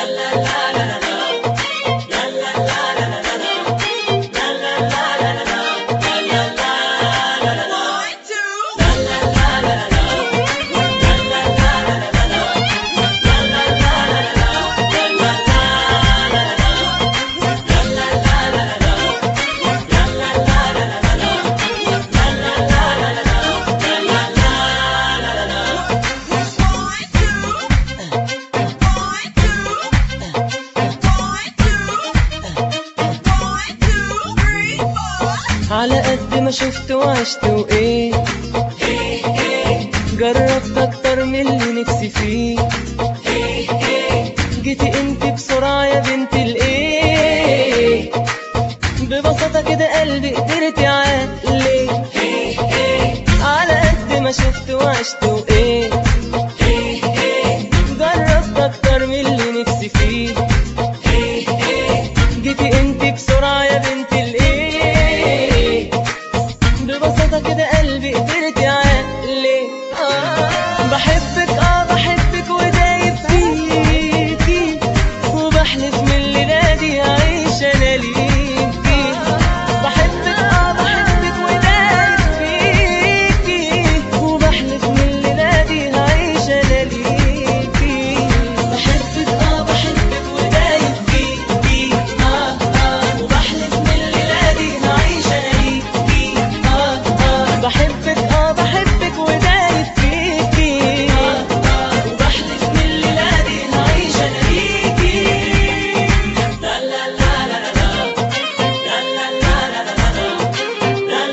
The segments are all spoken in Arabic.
على قد ما شفت وعشت وايه جربت اكتر من اللي نفسي فيه. جيتي انت بسرعة يا بنت الايه، ببساطة كده قلبي قدرتي عقلي. على قد ما شفت وعشت وايه جربت اكتر من اللي نفسي فيه. جيتي انت بسرعة يا بنت الايه، ببساطة كده قلبي قدرتي عقلي. بحبك بحبك ودايب فيكي، وبحلف من الليلة دي هعيش انا ليكي. بحبك بحبك ودايب فيكي، وبحلف من الليلة دي هعيش انا ليكي. بحبك بحبك ودايب فيكي، وبحلف من الليلة دي هعيش انا ليكي. بحبك بحبك ودايب فيكي، وبحلف من الليلة دي هعيش انا ليكي. لا لا لا لا لا لا لا لا لا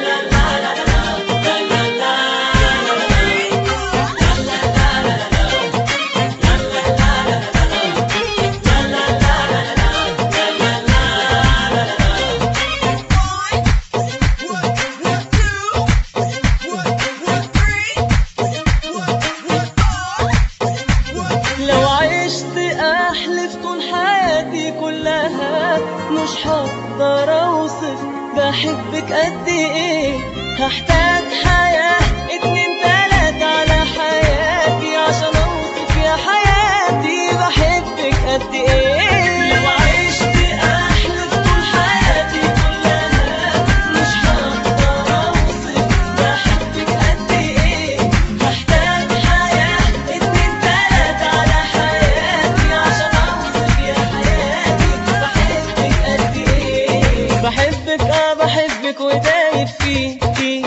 لو عشت احلف طول حياتي كلها مش هقدر اوصف بحبك قد ايه. هحتاج حياة 2 3 على حياتي عشان اوصف يا حياتي بحبك قد ايه. لو عشت احلف طول حياتي كلها مش هقدر اوصف بحبك قد ايه. هحتاج حياة 2 3 على حياتي عشان اوصف يا حياتي بحبك قد ايه. بحبك بحبك ودايب فيكي،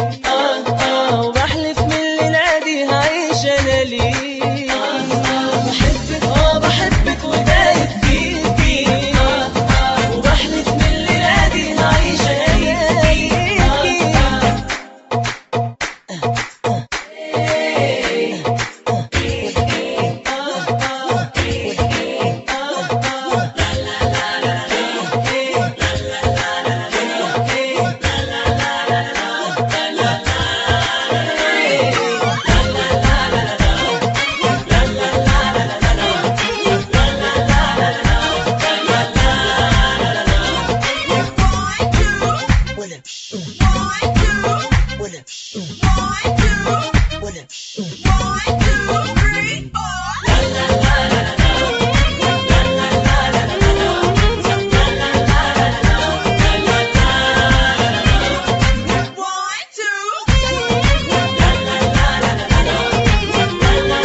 وبحلف من الليلة دي هعيش انا ليكي. بحبك بحبك ودايب فيكي، وبحلف من الليلة دي هعيش انا ليكي.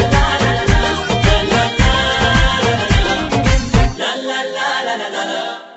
La la la la la la.